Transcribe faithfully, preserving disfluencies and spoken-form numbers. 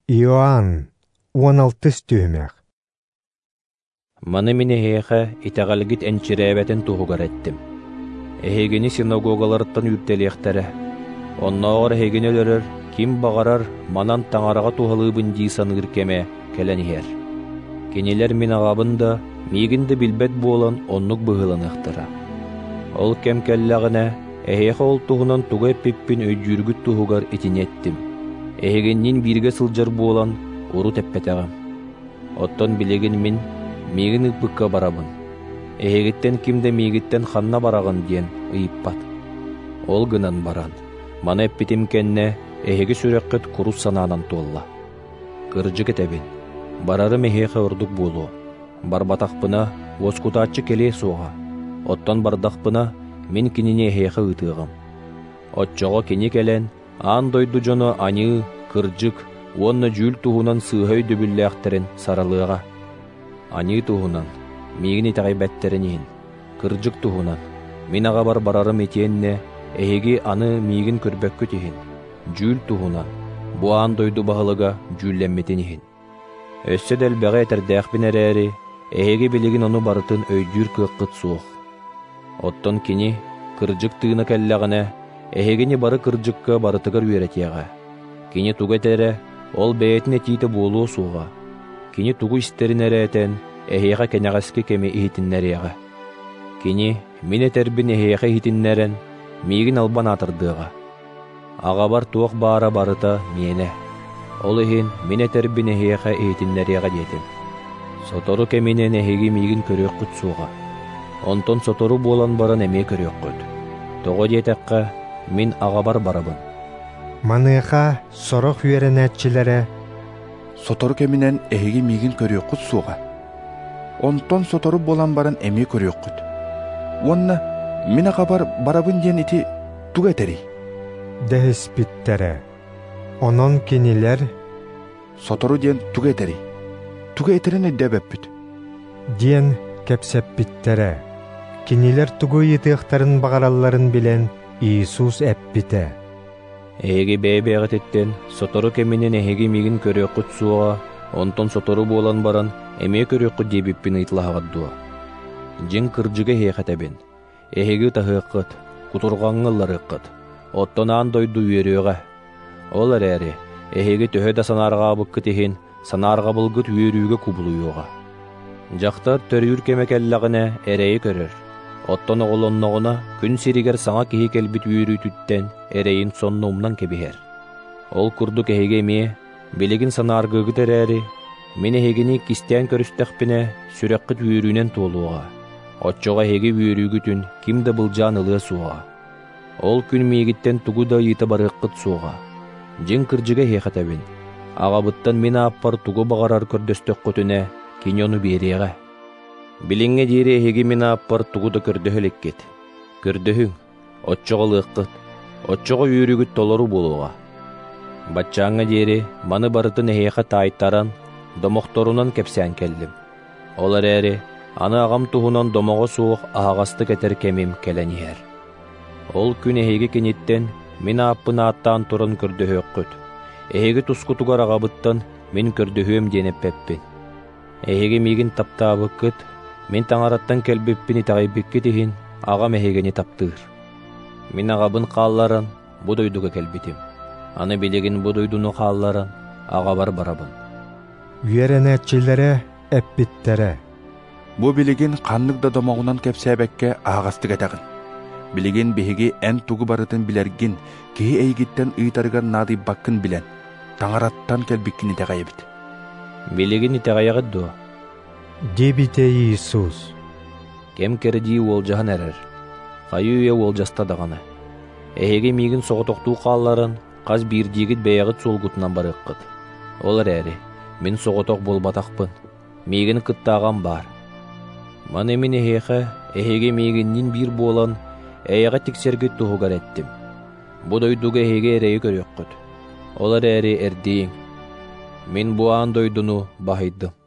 Иоанн, он алтыс түймек. Маны мине хеха итагалгит энчиребетен туһугар эттим. Эхегени синагогаларыттан үртелиэхтере. Онноогор эхегени өлөрөр, ким багарар манан таңарага туһалыыбын дии саныыр кеме келенихер. Кинилер мин агабында миигинде билбет буолан оннук быһыланыахтара. Ол кем келлэгine эхеха ол туһунан туга эппиппин өйдүүргүт туһугар итинеттим. Эхегеннин бирге сылжар буолан уру теппетегем. Оттон билеген мин миигин ыппыкка барабын. Эхегиттен кимде миигиттен ханна барагын диэн ыйыппат. Ол гынан баран. Мана эппитим кенне эхеги сүреккет курус санаанан туолла. Кыржык этебин. Барарым эхеха урдук буолу. Барбатахпына воскутааччы келе суға. Оттон бардахпына мин кинине эхеха ытыгам. Отчого кини келен аан дойду жоно аны кыржык уонна жүүл туһунан сыыһай дөбүллээхтерин саралыага. Аны туһунан миигин итагайбэттеринин кыржык туһунан мин ага бар барарым итиэнне эһиги аны миигин көрбөккү тиһин. Жүүл туһунан бу аан дойду баһылыга жүүллэммитинихин. Өссө дэл бэҕэ этердээхпин эрээри эһиги билигин ону барытын өйдүүр кыаккыт суох. Оттон кини кыржык тыына келлэҕине эһигини бары кыржыкка барытыгар үөретиэҕэ. Кини туга тере ол бэйэтине тиите буолуу сууга. Кини тугу истерин эрэтен эһиэхэ кэнэҕэски кеми ихитиннэриэҕэ. Кини мин этербин эһиэхэ ихитиннэрэн миигин албан атырдыаҕа. Агабар туох баара барыта миэне. Ол иһин мин этербин эһиэхэ ихитиннэриэҕэ диэтим. Сотору кеминен эһиги миигин көрүөххүт сууга. Онтон сотору буолан баран эмиэ көрүөххүт. Тоҕо диэтэккэ мин агабар барабын. Маныыха сорох үөрэнээччилэре Сотору кеминен эһиги миигин көрүөххүт сууга. Онтон сотору болан баран эмиэ көрүөххүт. Уонна мин агабар барабын диэн ити туга этери. Дэһиспиттерэ. Онон кинилер Сотору диэн туга этери. Туга этерин эддэбэппит. диэн кэпсэппиттерэ. Кинилер тугу итыахтарын багаралларын билен Иисус эппите. Эһиги бэйбэҕэтиттен сотору кеминен эһиги миигин көрүөххүт сууга, онтон сотору буолан баран эмиэ көрүөххүт диэбиппин ыйтлаһаҕаддуа. Дьиҥ кырдьыга эһиэхэтэбин. Эһиги таһыаккыт, кутурҕаҥҥылларыаккыт. Оттон аан дойду үөрүөҕэ. Ол эрээри эһиги төһө да санаарҕаабыккыт иһин санаарҕабылгыт үөрүүгэ кубулуйуоҕа. Дьахтар төрүүр кеме келлэҕине эрэйи көрөр. Оттон оҕолонноҕуна күн сиригэр саҥа киһи келбит үөрүүтүттэн эрэйин сонно умнан кебиһэр. Ол курдук эһиги эмиэ билигин санааргыгыт эрээри мин эһигини кистээн көрүстэхпине сүрэккыт үөрүүнэн туолуоҕа. Оччоҕо эһиги үөрүүгүтүн ким да былдьаан ылыа суоҕа. Ол күн миигиттен тугу да ыйыта барыаккыт суоҕа. Дьиҥ кырдьыга эһиэхэтэбин. Агабыттан мин ааппар тугу багарар көрдөстөххөтүнэ кини ону биэриэҕэ. Билиҥҥэ диэри эһиги мин ааппар тугу да көрдөһө элеккит. Көрдөһүҥ, оччоҕо лыаккыт, оччоҕо үөрүүгүт толору буолуоҕа. Баччааҥҥа диэри маны барытын эһиэхэ таайттаран, домохторунан кэпсээн келлим. Ол эрээри аны агам туһунан домоҕо суох аһаҕастык этэр кемим келэниһэр. Ол күн эһиги киниттен мин ааппын ааттаан туран көрдөһүөккүт. Эһиги тускутугар агабыттан мин көрдөһүөм диэнеппеппин. Эһиги миигин таптаабыккыт, мин таҥараттан келбиппин итаҕайбиккит иһин агам эһигини таптыыр. Мин агабын хаалларан бу дойдуга келбитим. Аны билигин бу дойдуну хаалларан агабар барабын. Үөрэнээччилэре эппиттерэ. Бу билигин ханнык да домоҕунан кэпсээбэккэ ааҕастык этэгин. Билигин биһиги эн тугу барытын билэргин, киһи эйигиттен ыйтарыгар наадыйбаккын билэн, таҥараттан келбиккин итэҕэйэбит. Билигин итэҕэйэҕит дуо. Дебите Иисус. Кем кердии уолжаһан эрэр. Хайы үе уолжаста даҕаны. Эһиги миигин соҕотохтуу хаалларын хас биирдиигит бэйэҕит сулгутунан барыаккыт. Ол эрээри мин соҕотох буолбатахпын. Миигин кыттааҕам баар. Маны мин эһиэхэ эһиги миигиннин биир буолан эйэҕэ тиксэргит туһугар эттим. Бу дойдуга эһиги эрэйи көрүөххүт. Ол эрээри эрдииҥ. Мин бу аан дойдуну баһыйдым.